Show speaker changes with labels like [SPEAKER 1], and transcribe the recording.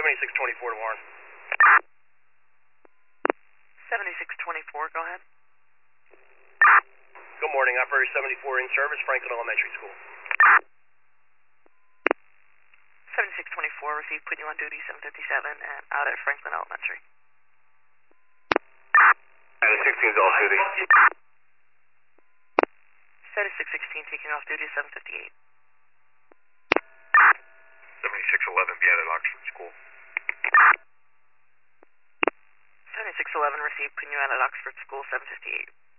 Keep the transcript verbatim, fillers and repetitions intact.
[SPEAKER 1] seventy-six twenty-four to Warren.
[SPEAKER 2] seventy-six twenty-four, go ahead.
[SPEAKER 1] Good morning, Operator seventy-four in service, Franklin Elementary School.
[SPEAKER 2] seventy-six twenty-four, received, put you on duty, seven fifty-seven, and out at Franklin Elementary.
[SPEAKER 1] sixteen is off duty.
[SPEAKER 2] seventy-six sixteen, taking off duty, seven fifty-eight.
[SPEAKER 1] seventy-six eleven, be at Oxford School.
[SPEAKER 2] seventy-six eleven, received, putting you out at Oxford School, seven fifty-eight.